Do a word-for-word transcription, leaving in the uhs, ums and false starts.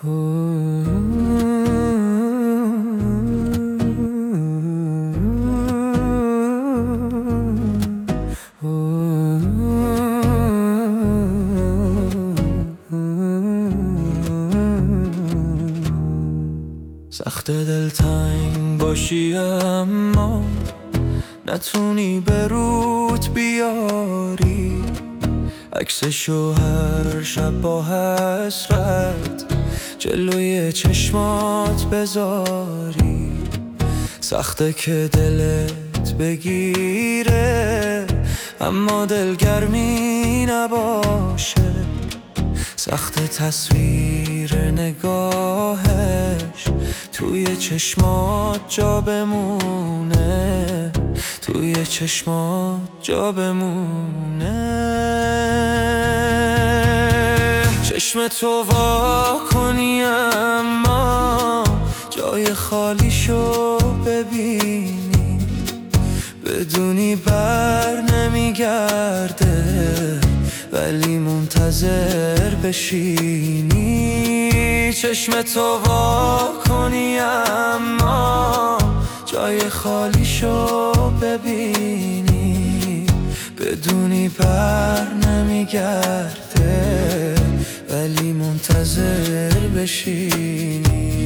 سخت دلتنگ باشی اما نتونی به روت بیاری عکسشو هر شب با حسرت جلوی چشمات بذاری. سخته که دلت بگیره اما دلگرمی نباشه، سخت تصویر نگاهش توی چشمات جا بمونه، توی چشمات جا بمونه. چشم تو وا کنی اما جای خالیشو ببینی، بدونی بر نمیگرده ولی منتظر بشینی. چشم تو وا کنی اما جای خالیشو ببینی، بدونی بر نمیگرده ولی منتظر بشینی.